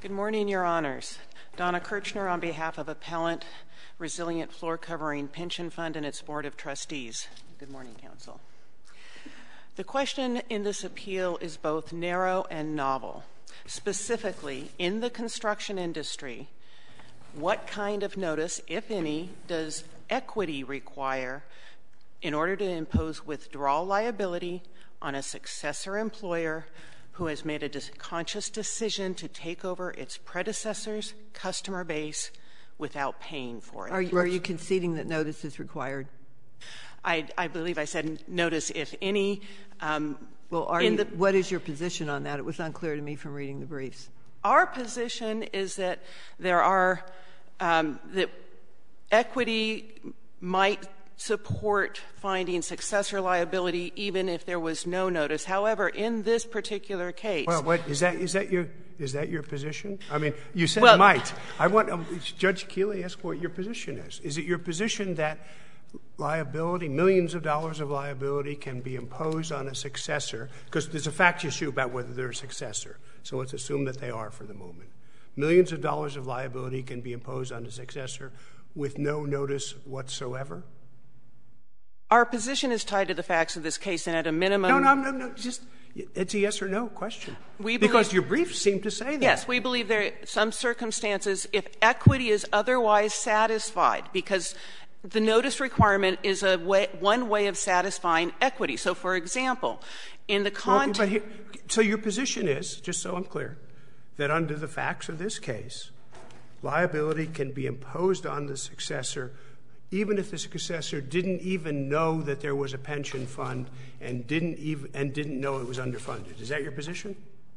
Good morning, Your Honors. Donna Kirchner on behalf of Appellant Resilient Floor Covering Pension Fund and its Board of Trustees. Good morning, Counsel. The question in this appeal is both narrow and novel. Specifically, in the construction industry, what kind of notice, if any, does equity require in order to impose withdrawal liability on a successor employer who has made a conscious decision to take over its predecessor's customer base without paying for it? Are you conceding that notice is required? I believe I said notice, if any. What is your position on that? It was unclear to me from reading the briefs. Our position is that there are that equity might support finding successor liability even if there was no notice. However, in this particular case, is that your position? I mean, you said might. I want Judge Keeley ask what your position is. Is it your position that liability, millions of dollars of liability, can be imposed on a successor? Because there's a fact issue about whether they're a successor. So let's assume that they are for the moment. Millions of dollars of liability can be imposed on a successor with no notice whatsoever? Our position is tied to the facts of this case, and at a minimum— No. Just it's a yes or no question. Because your briefs seem to say that. Yes, we believe there are some circumstances if equity is otherwise satisfied, because the notice requirement is one way of satisfying equity. So, for example, in the context— So your position is, just so I'm clear, that under the facts of this case, liability can be imposed on the successor even if the successor didn't even know that there was a pension fund and didn't know it was underfunded. Is that your position?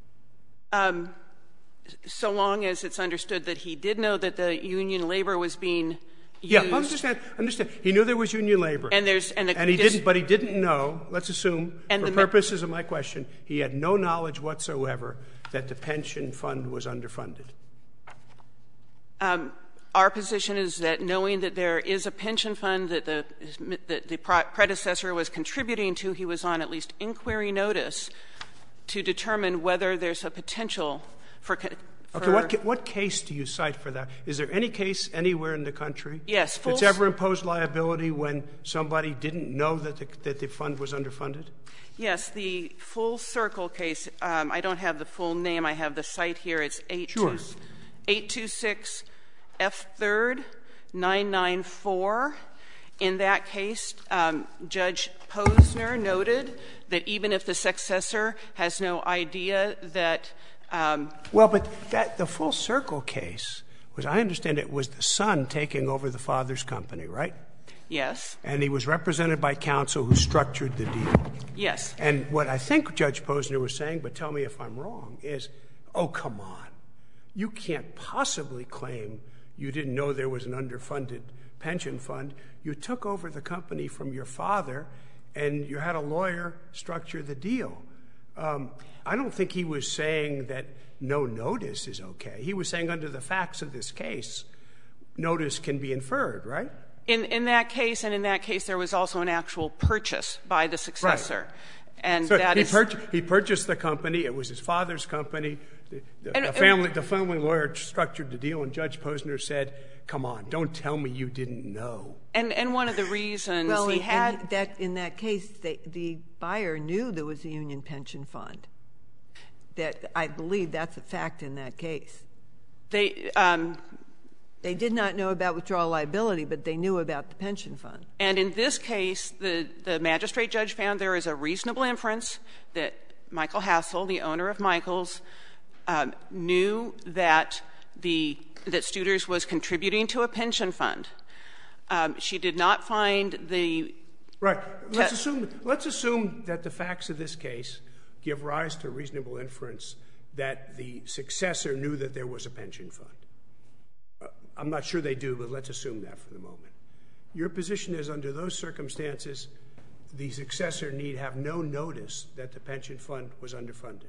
So long as it's understood that he did know that the union labor was being used. Yeah, understand. He knew there was union labor. But he didn't know, let's assume, for purposes of my question, he had no knowledge whatsoever that the pension fund was underfunded. Our position is that knowing that there is a pension fund that the predecessor was contributing to, he was on at least inquiry notice to determine whether there's a potential for— Okay, what case do you cite for that? Is there any case anywhere in the country that's ever imposed liability when somebody didn't know that the fund was underfunded? Yes, the Full Circle case. I don't have the full name. I have the site here. It's 826 F3rd 994. In that case, Judge Posner noted that even if the successor has no idea that— but the Full Circle case was, I understand it was the son taking over the father's company, right? Yes. And he was represented by counsel who structured the deal. Yes. And what I think Judge Posner was saying, but tell me if I'm wrong, is, oh, come on. You can't possibly claim you didn't know there was an underfunded pension fund. You took over the company from your father, and you had a lawyer structure the deal. I don't think he was saying that no notice is okay. He was saying under the facts of this case, notice can be inferred, right? In that case, there was also an actual purchase by the successor. Right. And so that he purchased the company. It was his father's company. The family lawyer structured the deal, and Judge Posner said, come on, don't tell me you didn't know. And one of the reasons he had— in that case, the buyer knew there was a union pension fund. That I believe that's a fact in that case. They did not know about withdrawal liability, but they knew about the pension fund. And in this case, the magistrate judge found there is a reasonable inference that Michael Hassel, the owner of Michael's, knew that Studer's was contributing to a pension fund. She did not find the— Right. Let's assume that the facts of this case give rise to a reasonable inference that the successor knew that there was a pension fund. I'm not sure they do, but let's assume that for the moment. Your position is under those circumstances, the successor need have no notice that the pension fund was underfunded.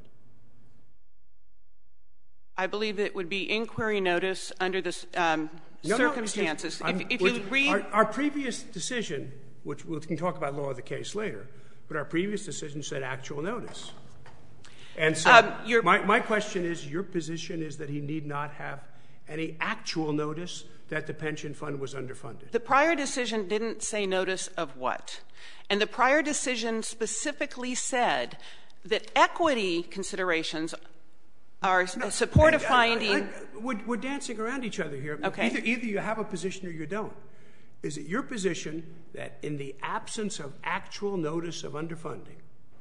I believe it would be inquiry notice under the circumstances. If you read— Our previous decision, which we can talk about law of the case later, but our previous decision said actual notice. And so my question is, your position is that he need not have any actual notice that the pension fund was underfunded. The prior decision didn't say notice of what. And the prior decision specifically said that equity considerations are support of finding. We're dancing around each other here. Okay. Either you have a position or you don't. Is it your position that in the absence of actual notice of underfunding,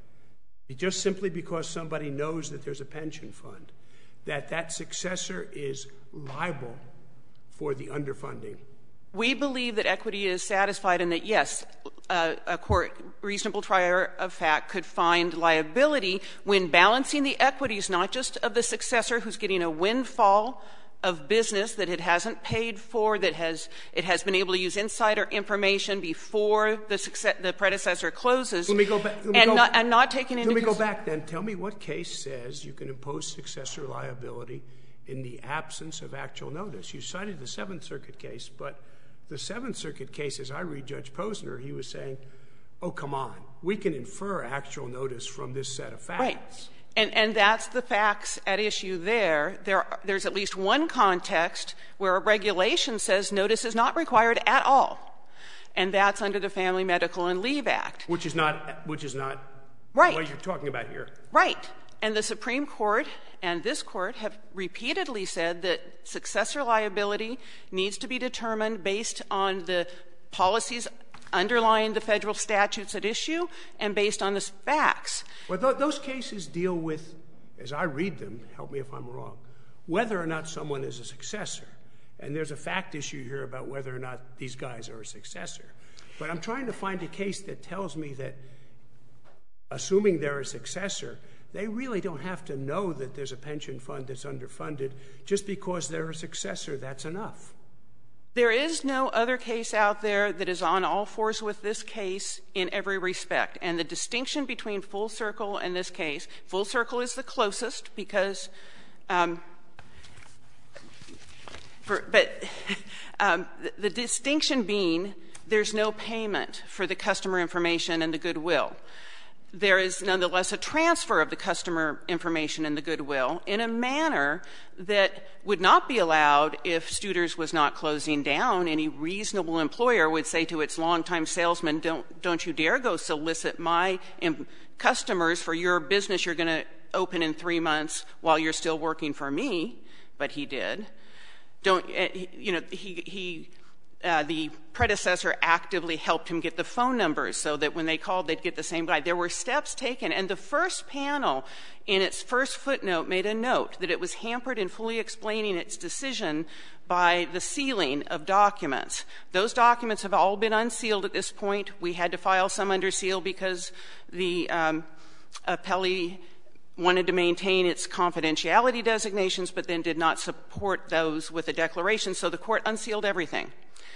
just simply because somebody knows that there's a pension fund, that successor is liable for the underfunding? We believe that equity is satisfied and that, yes, a court, reasonable trier of fact, could find liability when balancing the equities, not just of the successor who's getting a windfall of business that it hasn't paid for, that it has been able to use insider information before the predecessor closes. Let me go back. And not taking into Let me go back then. Tell me what case says you can impose successor liability in the absence of actual notice. You cited the Seventh Circuit case, but the Seventh Circuit case, as I read Judge Posner, he was saying, oh, come on, we can infer actual notice from this set of facts. Right. And that's the facts at issue there. There's at least one context where a regulation says notice is not required at all, and that's under the Family Medical and Leave Act. Which is not right. What you're talking about here. Right. And the Supreme Court and this Court have repeatedly said that successor liability needs to be determined based on the policies underlying the federal statutes at issue and based on the facts. Well, those cases deal with, as I read them, help me if I'm wrong, whether or not someone is a successor. And there's a fact issue here about whether or not these guys are a successor. But I'm trying to find a case that tells me that, assuming they're a successor, they really don't have to know that there's a pension fund that's underfunded. Just because they're a successor, that's enough. There is no other case out there that is on all fours with this case in every respect. And the distinction between Full Circle and this case, Full Circle is the closest because the distinction being there's no payment for the customer information and the goodwill. There is nonetheless a transfer of the customer information and the goodwill in a manner that would not be allowed if Studer's was not closing down. Any reasonable employer would say to its longtime salesman, don't you dare go solicit my customers for your business you're going to open in 3 months while you're still working for me. But he did. The predecessor actively helped him get the phone numbers so that when they called, they'd get the same guy. There were steps taken, and the first panel in its first footnote made a note that it was hampered in fully explaining its decision by the sealing of documents. Those documents have all been unsealed at this point. We had to file some under seal because the appellee wanted to maintain its confidentiality designations but then did not support those with a declaration, so the court unsealed everything.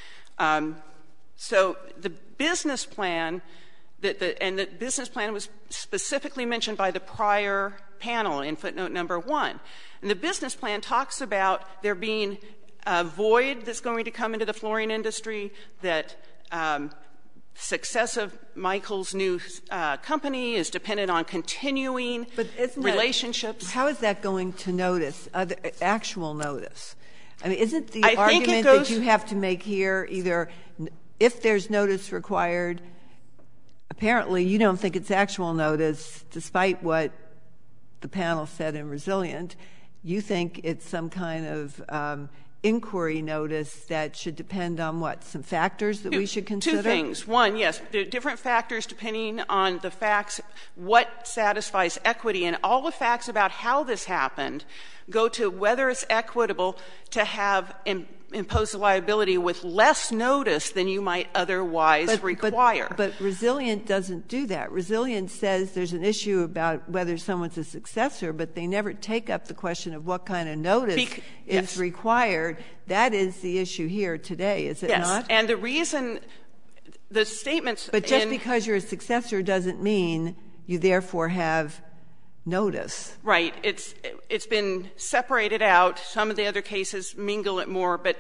So the business plan, the business plan was specifically mentioned by the prior panel in footnote number 1. And the business plan talks about there being a void that's going to come into the flooring industry, that success of Michael's new company is dependent on continuing relationships. How is that going to notice, actual notice? I mean, isn't the argument that you have to make here either if there's notice required, apparently you don't think it's actual notice, despite what the panel said in Resilient. You think it's some kind of inquiry notice that should depend on what? Some factors that we should consider? Two things. One, yes, there are different factors depending on the facts, what satisfies equity, and all the facts about how this happened go to whether it's equitable to have impose a liability with less notice than you might otherwise require. But Resilient doesn't do that. Resilient says there's an issue about whether someone's a successor, but they never take up the question of what kind of notice is required. That is the issue here today, is it not? Yes, and the reason the statements But just because you're a successor doesn't mean you therefore have notice. Right. It's been separated out. Some of the other cases mingle it more, but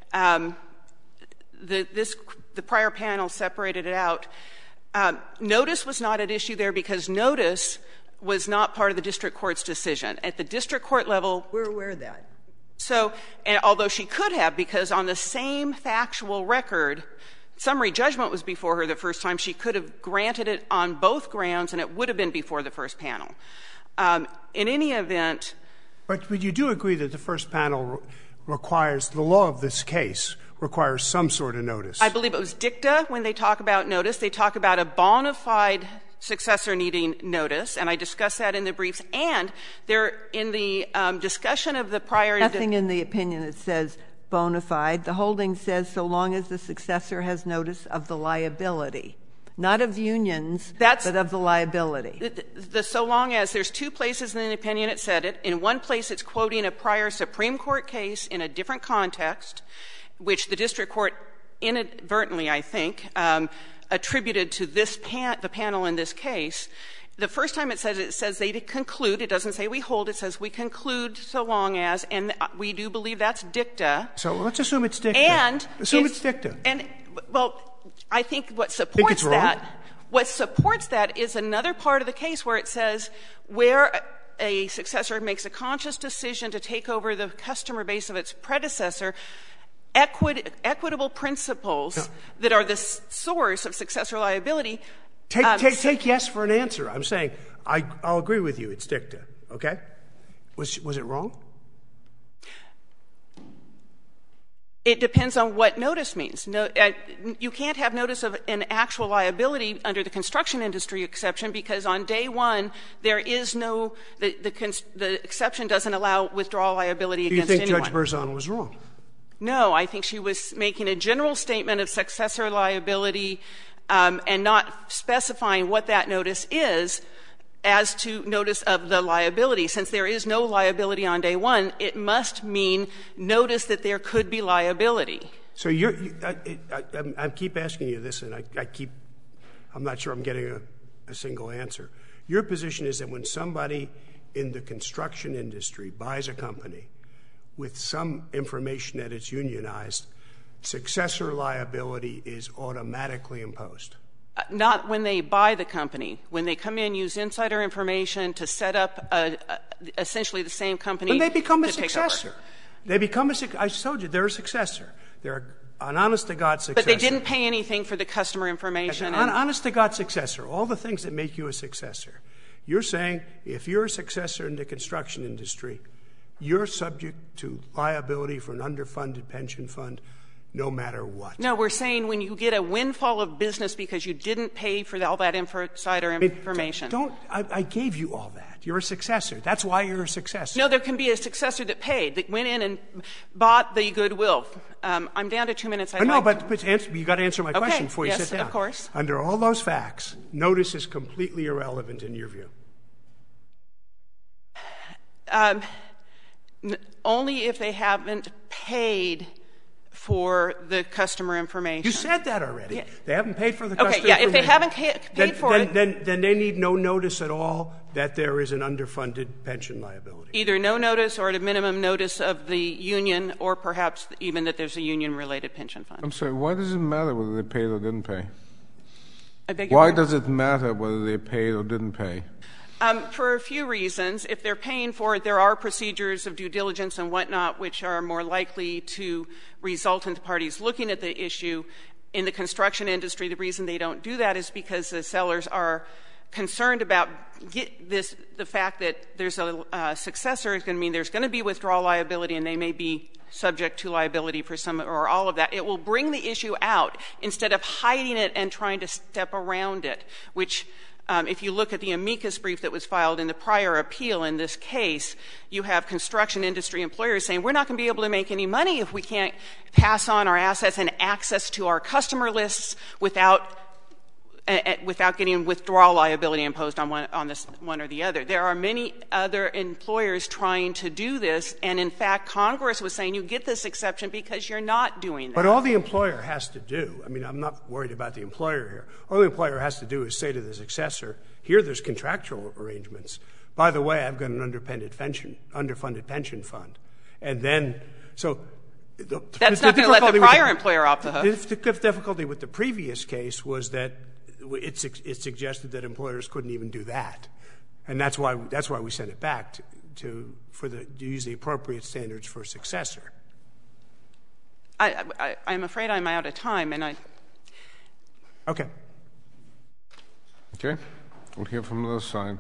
the prior panel separated it out. Notice was not at issue there because notice was not part of the district court's decision. At the district court level — We're aware of that. So, and although she could have, because on the same factual record, summary judgment was before her the first time, she could have granted it on both grounds, and it would have been before the first panel. In any event — But you do agree that the first panel requires — the law of this case requires some sort of notice. I believe it was dicta when they talk about notice. They talk about a bona fide successor needing notice, and I discussed that in the briefs. And there, in the discussion of the prior — Nothing in the opinion that says bona fide. The holding says so long as the successor has notice of the liability. Not of unions, but of the liability. So long as — there's two places in the opinion it said it. In one place it's quoting a prior Supreme Court case in a different context, which the district court inadvertently, I think, attributed to this the panel in this case. The first time it says they conclude. It doesn't say we hold. It says we conclude so long as, and we do believe that's dicta. So let's assume it's dicta. And assume it's dicta. And, well, I think what supports what supports that is another part of the case where it says where a successor makes a conscious decision to take over the customer base of its predecessor, equitable principles that are the source of successor liability. Take yes for an answer. I'm saying I'll agree with you. It's dicta. Okay? Was it wrong? It depends on what notice means. You can't have notice of an actual liability under the construction industry exception because on day one there is no — the exception doesn't allow withdrawal liability against anyone. Do you think Judge Berzon was wrong? No. I think she was making a general statement of successor liability and not specifying what that notice is as to notice of the liability. Since there is no liability on day one, it must mean notice that there could be liability. So I keep asking you this, and I'm not sure I'm getting a single answer. Your position is that when somebody in the construction industry buys a company with some information that it's unionized, successor liability is automatically imposed? Not when they buy the company. When they come in, use insider information to set up essentially the same company. When they become a successor. They become I told you, they're a successor. They're an honest-to-God successor. But they didn't pay anything for the customer information. An honest-to-God successor, all the things that make you a successor. You're saying if you're a successor in the construction industry, you're subject to liability for an underfunded pension fund no matter what. No, we're saying when you get a windfall of business because you didn't pay for all that insider information. I gave you all that. You're a successor. That's why you're a successor. No, there can be a successor that paid, that went in and bought the goodwill. I'm down to 2 minutes. But you got to answer my question before you sit down. Yes, of course. Under all those facts, notice is completely irrelevant in your view. Only if they haven't paid for the customer information. You said that already. Yeah. They haven't paid for the customer information. Okay, yeah, if they haven't paid for it. Then they need no notice at all that there is an underfunded pension liability. Either no notice or at a minimum notice of the union or perhaps even that there's a union-related pension fund. I'm sorry, why does it matter whether they paid or didn't pay? I beg your pardon? Why does it matter whether they paid or didn't pay? For a few reasons. If they're paying for it, there are procedures of due diligence and whatnot which are more likely to result in the parties looking at the issue. In the construction industry, the reason they don't do that is because the sellers are concerned about the fact that there's a successor is going to mean there's going to be withdrawal liability and they may be subject to liability for some or all of that. It will bring the issue out instead of hiding it and trying to step around it, which if you look at the amicus brief that was filed in the prior appeal in this case, you have construction industry employers saying we're not going to be able to make any money if we can't pass on our assets and access to our customer lists without getting withdrawal liability imposed on this one or the other. There are many other employers trying to do this, and in fact, Congress was saying you get this exception because you're not doing that. But all the employer has to do, I mean, I'm not worried about the employer here. All the employer has to do is say to the successor, here there's contractual arrangements. By the way, I've got an underfunded pension fund. And then, so that's not going to let the prior employer off the hook. The difficulty with the previous case was that it suggested that employers couldn't even do that. And that's why we sent it back to use the appropriate standards for a successor. I'm afraid I'm out of time, and I... Okay. Okay. We'll hear from the other side.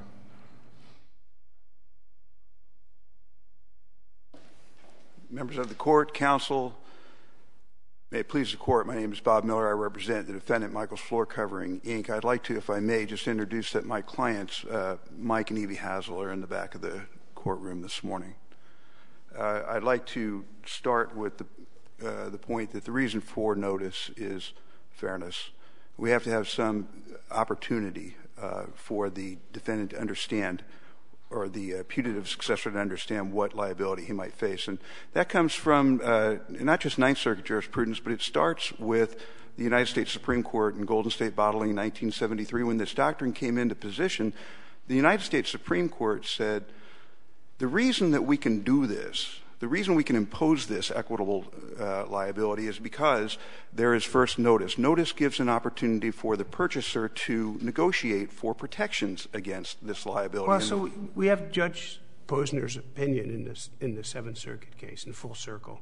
Members of the court, counsel, may it please the court, my name is Bob Miller. I represent the defendant, Michael's Floor Covering, Inc. I'd like to, if I may, just introduce that my clients, Mike and Evie Hazel, are in the back of the courtroom this morning. I'd like to start with the point that the reason for notice is fairness. We have to have some opportunity for the defendant to understand, or the putative successor to understand, what liability he might face. And that comes from not just Ninth Circuit jurisprudence, but it starts with the United States Supreme Court in Golden State Bottling in 1973. When this doctrine came into position, the United States Supreme Court said, the reason that we can do this, the reason we can impose this equitable liability is because there is first notice. Notice gives an opportunity for the purchaser to negotiate for protections against this liability. Well, so we have Judge Posner's opinion in the Seventh Circuit case in Full Circle.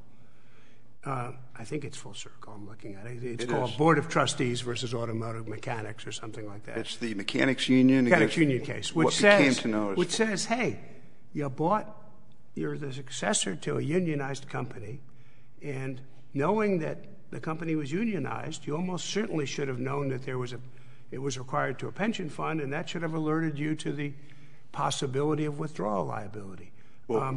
I think it's Full Circle I'm looking at. It's called Board of Trustees versus Automotive Mechanics or something like that. It's the Mechanics Union. Mechanics Union case, which says, hey, you're the successor to a unionized company, and knowing that the company was unionized, you almost certainly should have known that it was required to a pension fund, and that should have alerted you to the possibility of withdrawal liability. Well,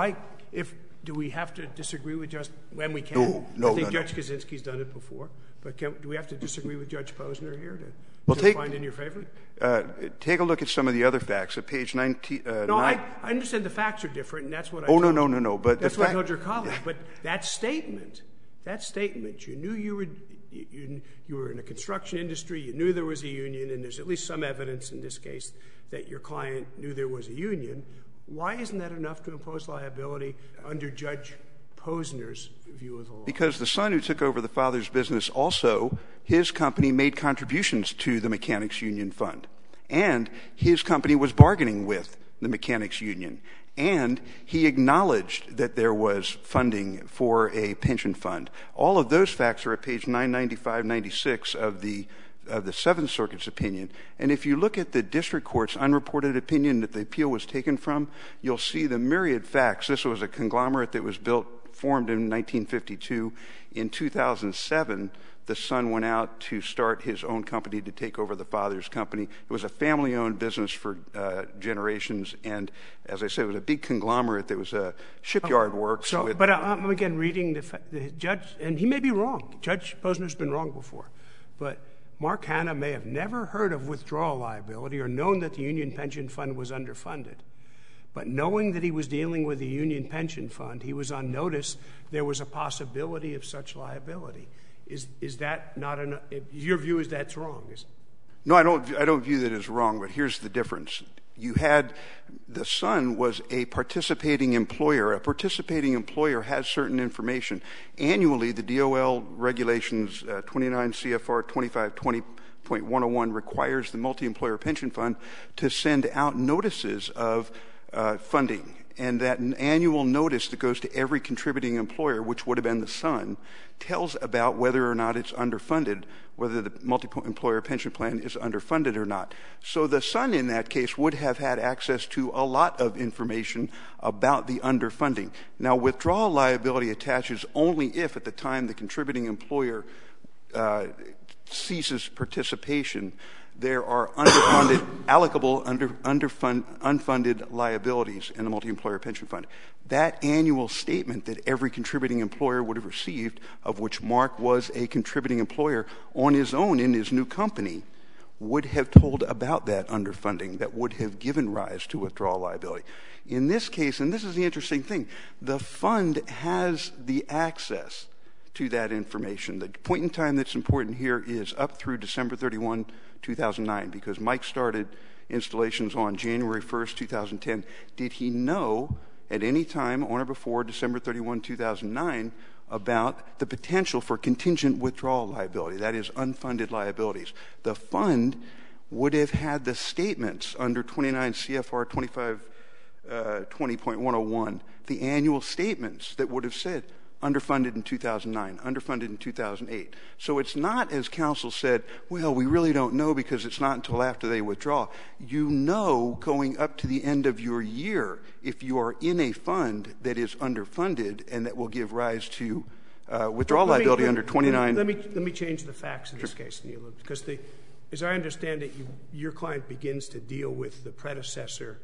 Do we have to disagree with when we can? No. I think Judge Kaczynski's done it before, but do we have to disagree with Judge Posner here to find in your favor? Take a look at some of the other facts at page 19. I understand the facts are different, and that's what I told told you. No. But that's what I told your colleague. But that statement, you knew you were in the construction industry, you knew there was a union, and there's at least some evidence in this case that your client knew there was a union. Why isn't that enough to impose liability under Judge Posner's view of the law? Because the son who took over the father's business also, his company made contributions to the Mechanics Union Fund. And his company was bargaining with the Mechanics Union. And he acknowledged that there was funding for a pension fund. All of those facts are at page 995-96 of the Seventh Circuit's opinion. And if you look at the district court's unreported opinion that the appeal was taken from, you'll see the myriad facts. This was a conglomerate that was formed in 1952. In 2007, the son went out to start his own company to take over the father's company. It was a family-owned business for generations, and as I said, it was a big conglomerate that was a shipyard works. But I'm again reading the judge, and he may be wrong. Judge Posner's been wrong before, but Mark Hanna may have never heard of withdrawal liability or known that the union pension fund was underfunded. But knowing that he was dealing with the union pension fund, he was on notice there was a possibility of such liability. Is that not enough? Your view is that's wrong, is it? No, I don't view that as wrong, but here's the difference. The son was a participating employer. A participating employer has certain information. Annually, the DOL regulations, 29 CFR 2520.101, requires the multi-employer pension fund to send out notices of funding. And that annual notice that goes to every contributing employer, which would have been the son, tells about whether or not it's underfunded, whether the multi-employer pension plan is underfunded or not. So the son in that case would have had access to a lot of information about the underfunding. Now, withdrawal liability attaches only if at the time the contributing employer ceases participation, there are allocable unfunded liabilities in the multi-employer pension fund. That annual statement that every contributing employer would have received, of which Mark was a contributing employer on his own in his new company, would have told about that underfunding that would have given rise to withdrawal liability. In this case, and this is the interesting thing, the fund has the access to that information. The point in time that's important here is up through December 31, 2009, because Mike started installations on January 1st, 2010. Did he know at any time on or before December 31, 2009 about the potential for contingent withdrawal liability, that is, unfunded liabilities? The fund would have had the statements under 29 CFR 20.101, the annual statements that would have said underfunded in 2009, underfunded in 2008. So it's not, as counsel said, well, we really don't know because it's not until after they withdraw. You know going up to the end of your year if you are in a fund that is underfunded and that will give rise to withdrawal liability under 29. Let me change the facts in this case, Neil, because as I understand it, your client begins to deal with the predecessor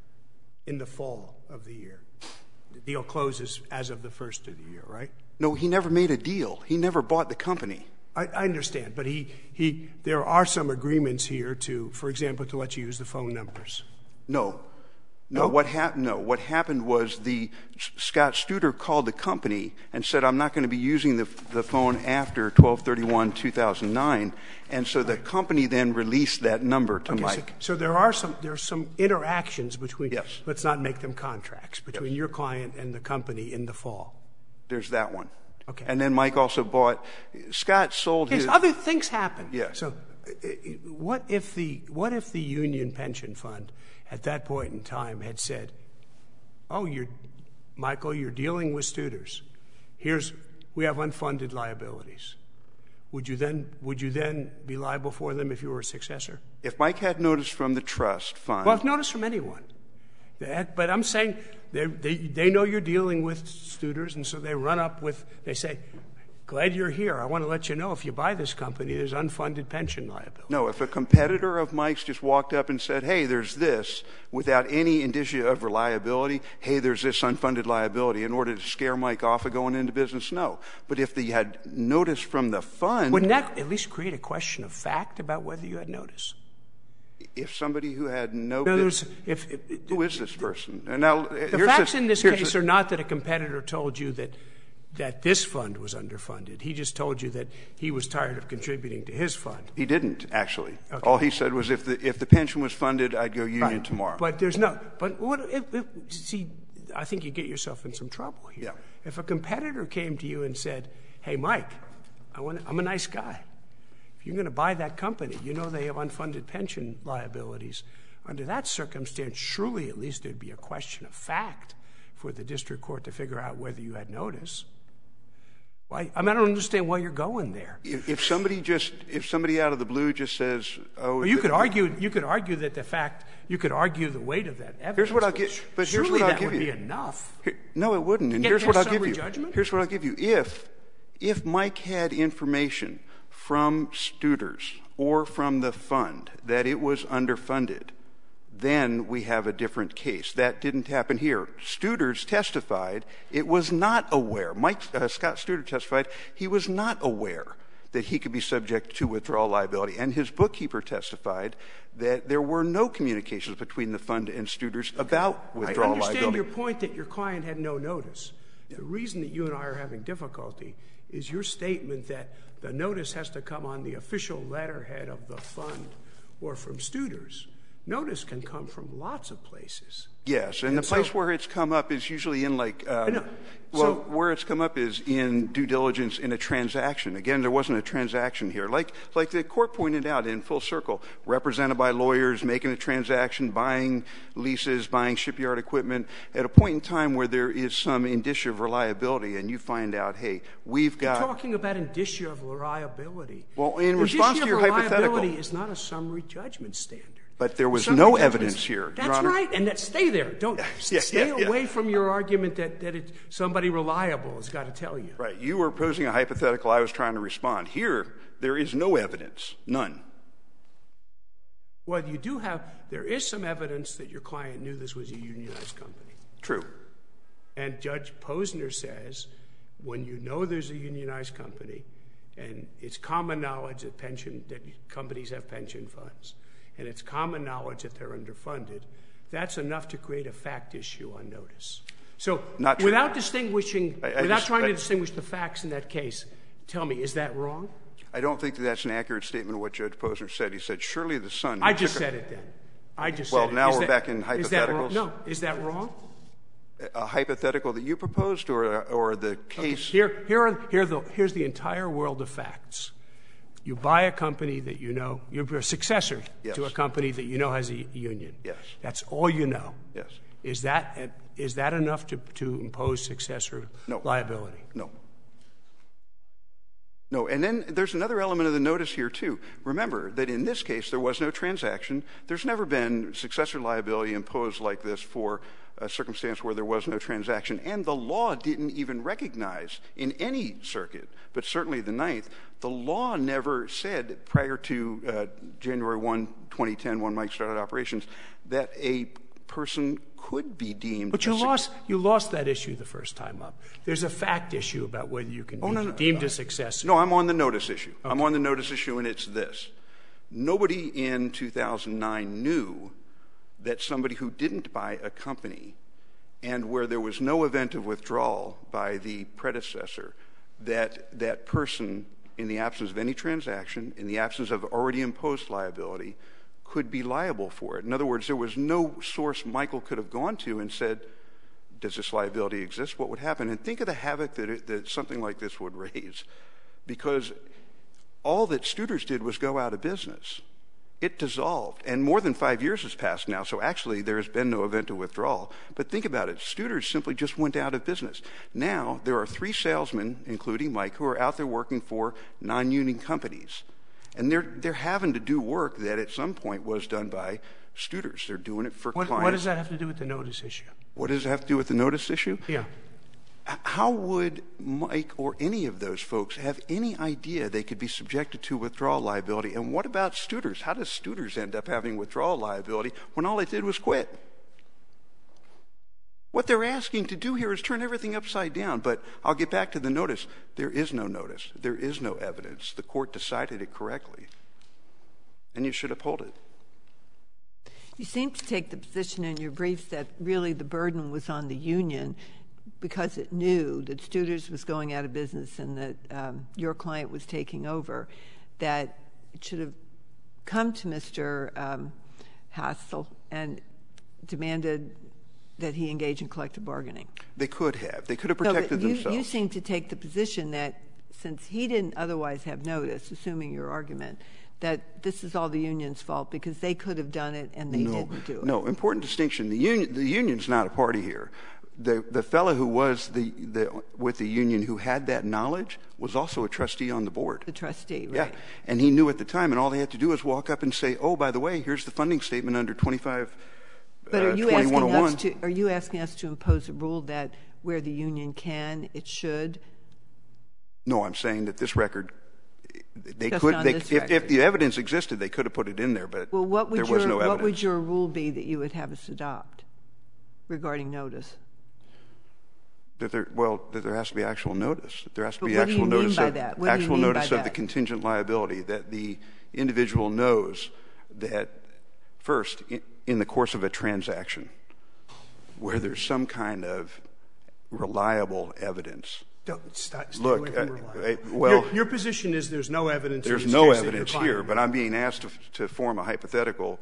in the fall of the year. The deal closes as of the first of the year, right? No, he never made a deal. He never bought the company. I understand, but there are some agreements here to, for example, to let you use the phone numbers. No. What happened was Scott Studer called the company and said, I'm not going to be using the phone after 12/31/2009, and so the company then released that number to Mike. So there's some interactions between. Yes. Let's not make them contracts between your client and the company in the fall. There's that one. Okay. And then Mike also bought. Scott sold his. Other things happen. Yeah. So what if the union pension fund at that point in time had said, "Oh, Michael, you're dealing with Studers. We have unfunded liabilities." Would you then be liable for them if you were a successor? If Mike had notice from the trust fund. Well, notice from anyone. But I'm saying they know you're dealing with Studers, and so they say, "Glad you're here. I want to let you know if you buy this company, there's unfunded pension liability." No, if a competitor of Mike's just walked up and said, hey, there's this, without any indicia of reliability, hey, there's this unfunded liability, in order to scare Mike off of going into business, no. But if they had notice from the fund. Wouldn't that at least create a question of fact about whether you had notice? If somebody who had no. Who is this person? And now, the facts in this case are not that a competitor told you that this fund was underfunded. He just told you that he was tired of contributing to his fund. He didn't, actually. Okay. All he said was if the pension was funded, I'd go union tomorrow. But see, I think you get yourself in some trouble here. Yeah. If a competitor came to you and said, hey, Mike, I'm a nice guy. If you're going to buy that company, you know they have unfunded pension liabilities. Under that circumstance, surely at least there'd be a question of fact for the district court to figure out whether you had notice. I don't understand why you're going there. If somebody out of the blue just says, "Oh," well, you could argue that you could argue the weight of that evidence. Here's what I'll give. But here's what I'll give you. Surely that would be enough. No, it wouldn't. And here's what I'll give you. Judgment? Here's what I'll give you. If Mike had information from Studers or from the fund that it was underfunded, then we have a different case. That didn't happen here. Studers testified it was not aware. Scott Studer testified he was not aware that he could be subject to withdrawal liability. And his bookkeeper testified that there were no communications between the fund and Studers about withdrawal liability. I understand your point that your client had no notice. Yeah. The reason that you and I are having difficulty is your statement that the notice has to come on the official letterhead of the fund or from Studers. Notice can come from lots of places. Yes, and the place where it's come up is usually in where it's come up is in due diligence in a transaction. Again, there wasn't a transaction here. Like the court pointed out in Full Circle, represented by lawyers, making a transaction, buying leases, buying shipyard equipment, at a point in time where there is some indicia of reliability, and you find out, hey, we've got... You're talking about indicia of reliability. Well, in response to your hypothetical... Reliability is not a summary judgment standard. But there was no evidence here, That's Your Honor. Right, and stay there. Don't stay away from your argument that somebody reliable has got to tell you. Right. You were posing a hypothetical. I was trying to respond. Here, there is no evidence. None. Well, there is some evidence that your client knew this was a unionized company. True. And Judge Posner says when you know there's a unionized company and it's common knowledge that companies have pension funds, and it's common knowledge that they're underfunded, that's enough to create a fact issue on notice. So without distinguishing, trying to distinguish the facts in that case, tell me, is that wrong? I don't think that's an accurate statement of what Judge Posner said. He said, surely the son... I just said it then. Well, now we're back in hypotheticals. Is that wrong? No. Is that wrong? A hypothetical that you proposed or the case... Okay. Here's the entire world of facts. You buy a company that you know, you're a successor Yes. to a company that you know has a union. Yes. That's all you know. Yes. Is that enough to impose successor liability? No. No, and then there's another element of the notice here, too. Remember that in this case, there was no transaction. There's never been successor liability imposed like this for a circumstance where there was no transaction. And the law didn't even recognize in any circuit, but certainly the Ninth, the law never said prior to January 1, 2010, when Mike started operations, that a person could be deemed. But you lost that issue the first time up. There's a fact issue about whether you can be deemed a successor. No, I'm on the notice issue. Okay. I'm on the notice issue, and it's this. Nobody in 2009 knew that somebody who didn't buy a company and where there was no event of withdrawal by the predecessor, that person, in the absence of any transaction, in the absence of already imposed liability, could be liable for it. In other words, there was no source Michael could have gone to and said, does this liability exist? What would happen? And think of the havoc that something like this would raise. Because all that Studer's did was go out of business. It dissolved. And more than 5 years has passed now, so actually there has been no event of withdrawal. But think about it. Studer's simply just went out of business. Now there are 3 salesmen, including Mike, who are out there working for non-union companies. And they're having to do work that at some point was done by Studer's. They're doing it for clients. What does that have to do with the notice issue? What does it have to do with the notice issue? Yeah. How would Mike or any of those folks have any idea they could be subjected to withdrawal liability? And what about Studer's? How does Studer's end up having withdrawal liability when all it did was quit? What they're asking to do here is turn everything upside down. But I'll get back to the notice. There is no notice. There is no evidence. The court decided it correctly. And you should uphold it. You seem to take the position in your briefs that really the burden was on the union because it knew that Studer's was going out of business and that your client was taking over, that it should have come to Mr. Hassel and demanded that he engage in collective bargaining. They could have. They could have protected themselves. You seem to take the position that since he didn't otherwise have notice, assuming your argument, that this is all the union's fault because they could have done it and they didn't do it. No, important distinction. The union's not a party here. The fellow who was with the union who had that knowledge was also a trustee on the board. The trustee, right. Yeah, and he knew at the time, and all they had to do was walk up and say, oh, by the way, here's the funding statement under 25. But are you asking us to impose a rule that where the union can, it should? No, I'm saying that this record, if the evidence existed, they could have put it in there, but there was no evidence. What would your rule be that you would have us adopt regarding notice? That there has to be actual notice. There has to be actual actual notice of that? actual notice of the contingent liability, that the individual knows that first, in the course of a transaction, where there's some kind of reliable evidence. Look, your position is there's no evidence. There's no evidence here, but I'm being asked to form a hypothetical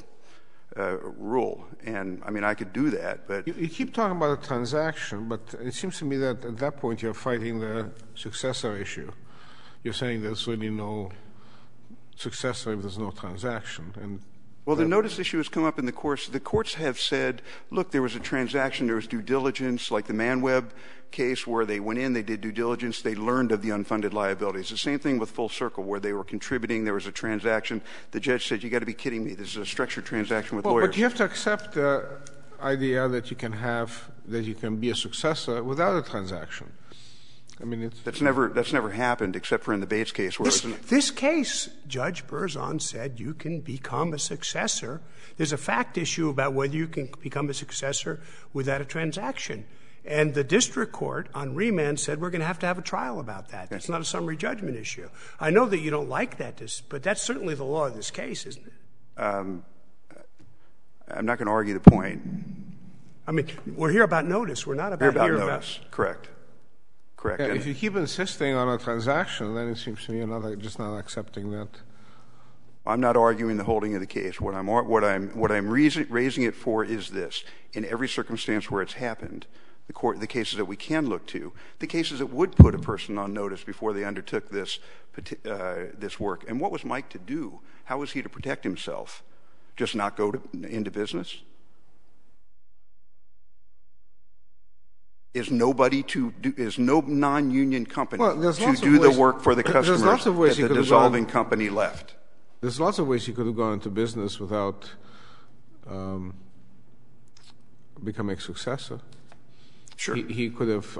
rule, and I mean I could do that, but you keep talking about a transaction, but it seems to me that at that point you're fighting the successor issue. You're saying there's really no successor if there's no transaction, and well, the notice issue has come up in the course. The courts have said, look, there was a transaction, there was due diligence, like the ManWeb case where they went in, they did due diligence, they learned of the unfunded liabilities. The same thing with Full Circle, where they were contributing, there was a transaction. The judge said, you got to be kidding me, this is a structured transaction with lawyers. But you have to accept the idea that you can be a successor without a transaction. I mean, that's never happened except for in the Bates case. Where this case, Judge Berzon said you can become a successor. There's a fact issue about whether you can become a successor without a transaction. And the district court on remand said we're going to have a trial about that. It's not a summary judgment issue. I know that you don't like that, but that's certainly the law of this case, isn't it? I'm not going to argue the point. I mean, we're here about notice. We're not about notice. Correct. Yeah, if you keep insisting on a transaction, then it seems to me you're just not accepting that. I'm not arguing the holding of the case. What I'm raising it for is this: in every circumstance where it's happened, the cases that we can look to, the cases that would put a person on notice before they undertook this work. And what was Mike to do? How was he to protect himself? Just not go into business? Is no non-union company to do the work for the customers that the dissolving company left? There's lots of ways he could have gone into business without becoming a successor. Sure. He could have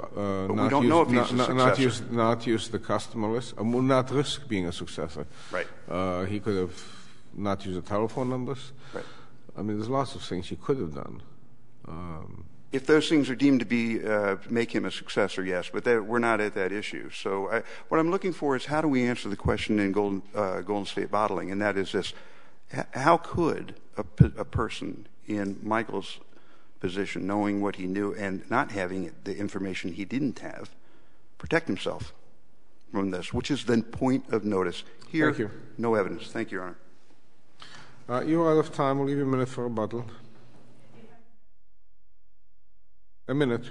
not used the customer list, not risk being a successor. Right. He could have not used the telephone numbers. Right. I mean, there's lots of things he could have done. If those things are deemed to be make him a successor, yes, but we're not at that issue. So what I'm looking for is how do we answer the question in Golden State Bottling, and that is this: how could a person in Michael's position, knowing what he knew and not having the information he didn't have, protect himself from this, which is the point of notice? Here, Thank you. No evidence. Thank you, Your Honor. You're out of time. We'll leave you a minute for rebuttal. A minute.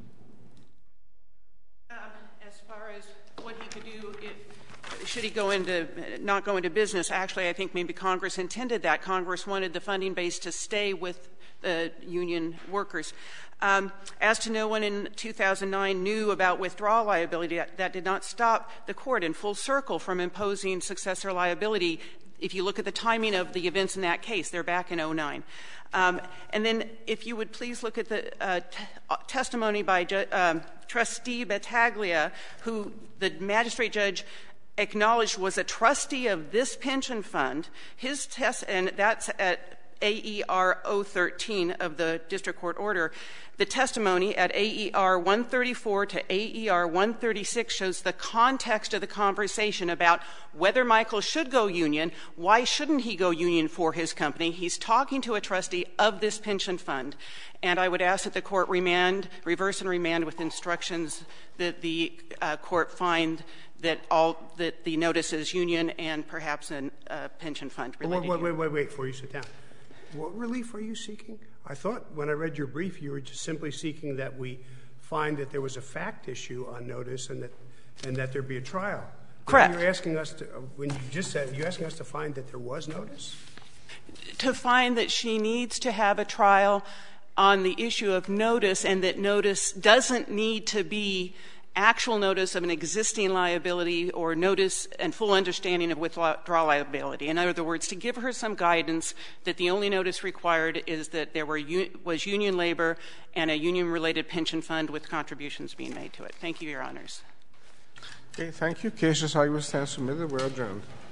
As far as what he could do, should he not go into business, actually I think maybe Congress intended that. Congress wanted the funding base to stay with the union workers. As to no one in 2009 knew about withdrawal liability, that did not stop the court in full circle from imposing successor liability. If you look at the timing of the events in that case, they're back in 2009. And then if you would please look at the testimony by Trustee Battaglia, who the magistrate judge acknowledged was a trustee of this pension fund. His test, and that's at AER 013 of the district court order. The testimony at AER 134 to AER 136 shows the context of the conversation about whether Michael should go union. Why shouldn't he go union for his company? He's talking to a trustee of this pension fund. And I would ask that the court reverse and remand with instructions that the court find that the notice is union and perhaps a pension fund related. Wait, before you sit down. What relief are you seeking? I thought when I read your brief you were just simply seeking that we find that there was a fact issue on notice and that there be a trial. Correct. You're asking us to, when you just said, you're asking us to find that there was notice? To find that she needs to have a trial on the issue of notice, and that notice doesn't need to be actual notice of an existing liability or notice and full understanding of withdrawal liability. In other words, to give her some guidance that the only notice required is that there was union labor and a union-related pension fund with contributions being made to it. Thank you, Your Honors. Okay, thank you. Cases I will stand submitted. We're adjourned.